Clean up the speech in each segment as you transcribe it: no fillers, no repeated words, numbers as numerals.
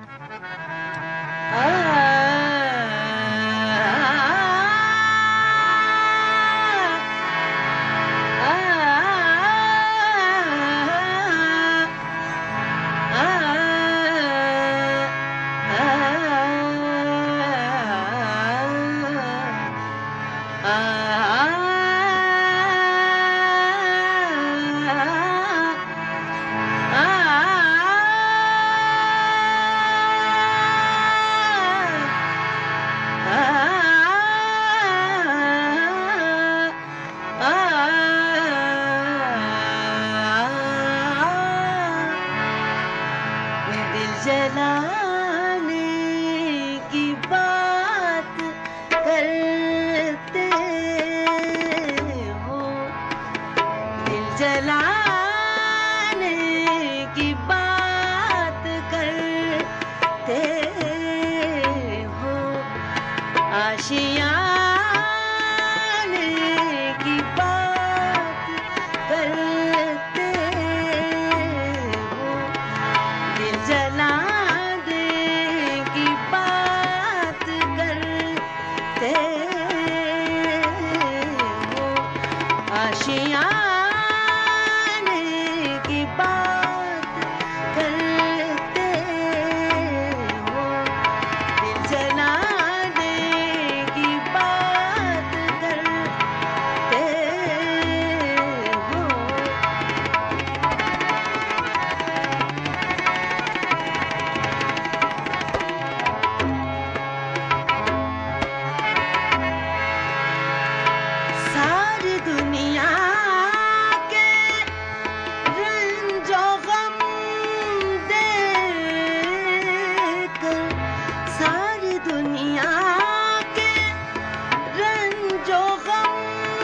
जलाने की बात करते हो, दिल जलाने की बात करते हो, आशियाने की बात करते हो, दिल जलाने की बात करते हो, आशियाने की बात करते हो, दिल जलाने की बात करते हो। सारी दुनिया के रंजो गम देखकर, सारी दुनिया के रंजो गम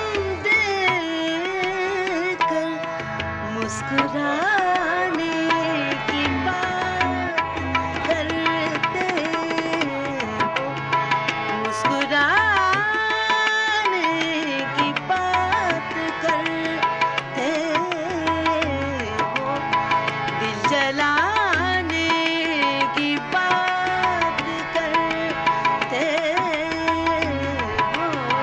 देखकर, मुस्कुराने की बात करते हो, मुस्कुराने की बात करते हो, दिल जलाने की बात करते हो।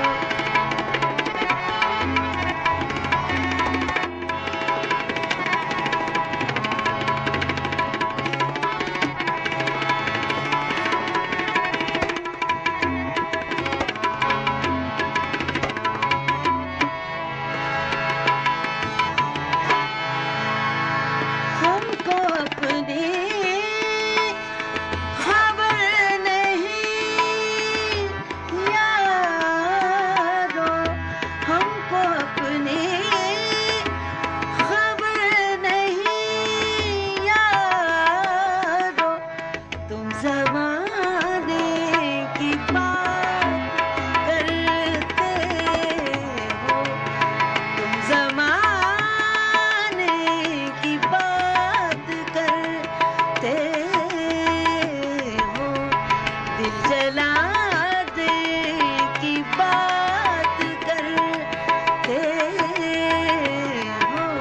हमको अपनी खबर नहीं यारो, हमको अपनी खबर नहीं यारो, तुम ज़माने की बात करते हो, तुम ज़माने की बात करते हो, दिल जलाने की बात करते हो,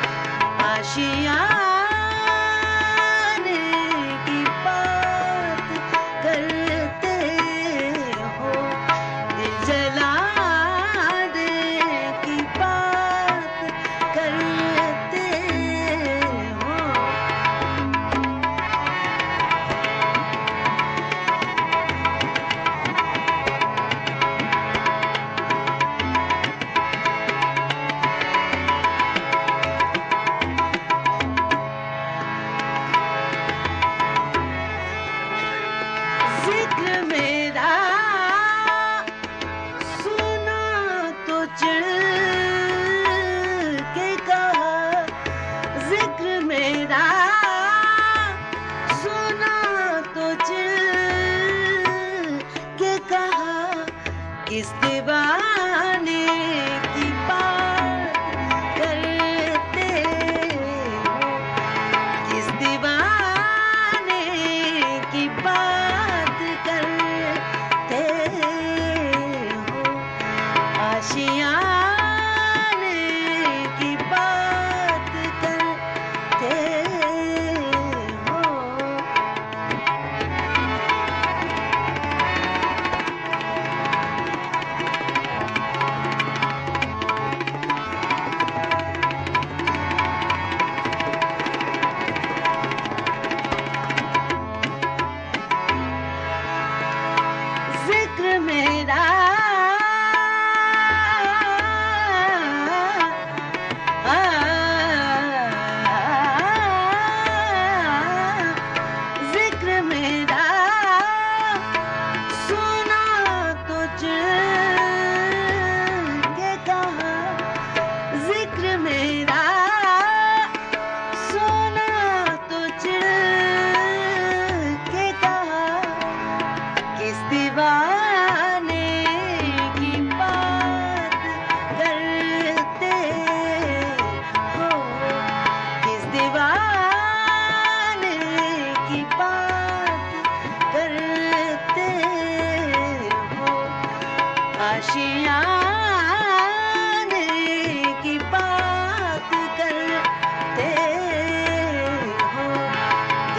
आशियाने की बात करते हो, दिल जलाने की बात करते हो। जिक्र मेरा सुना तो चढ़ के कहा, जिक्र मेरा सुना तो चढ़ के कहा, किस दीवाने की बात करते हो, किस दीवाने की बात करते हो, आशियाने की बात करते हो।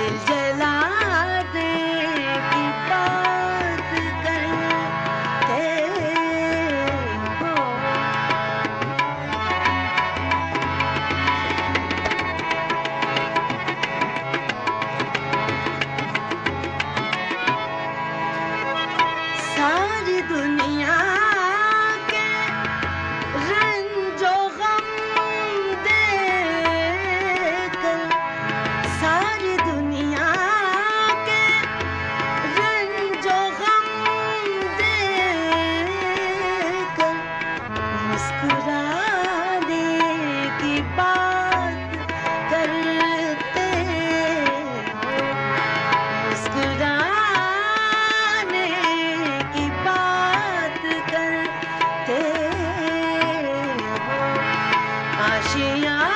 दिल जलाने की बात करते हो। सारी दुनिया के रंजो गम देकर, सारी दुनिया के रंजो गम देकर मुस्कुराने की बात करते हो। मुस्कुराने की बात करते हो। आशियाँ